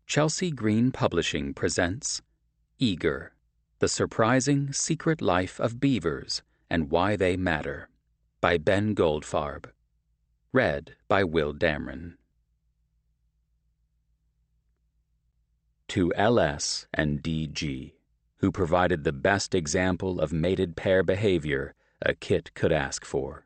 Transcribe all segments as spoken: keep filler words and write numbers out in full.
Chelsea Green Publishing presents Eager, The Surprising Secret Life of Beavers and Why They Matter, by Ben Goldfarb. Read by Will Damron. To L S and D G, who provided the best example of mated pair behavior a kit could ask for.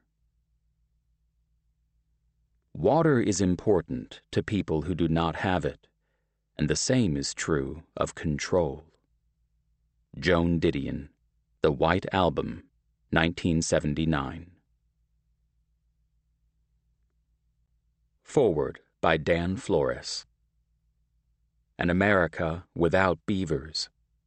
Water is important to people who do not have it, and the same is true of control. Joan Didion, The White Album, nineteen seventy-nine. Foreword by Dan Flores. An America Without Beavers.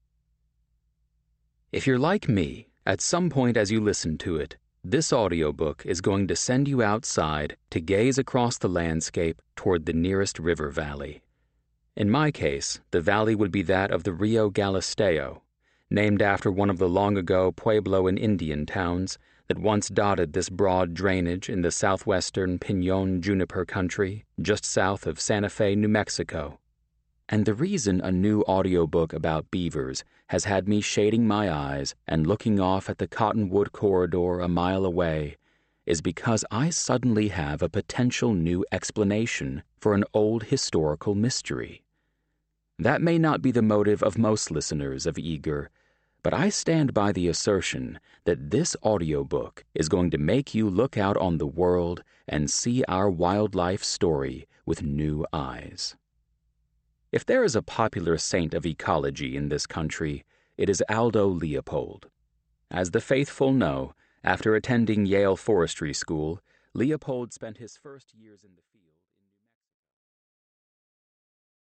If you're like me, at some point as you listen to it, this audiobook is going to send you outside to gaze across the landscape toward the nearest river valley. In my case, the valley would be that of the Rio Galisteo, named after one of the long-ago Pueblo and Indian towns that once dotted this broad drainage in the southwestern Piñon Juniper country, just south of Santa Fe, New Mexico. And the reason a new audiobook about beavers has had me shading my eyes and looking off at the cottonwood corridor a mile away is because I suddenly have a potential new explanation for an old historical mystery. That may not be the motive of most listeners of Eager, but I stand by the assertion that this audiobook is going to make you look out on the world and see our wildlife story with new eyes. If there is a popular saint of ecology in this country, it is Aldo Leopold. As the faithful know, after attending Yale Forestry School, Leopold spent his first years in the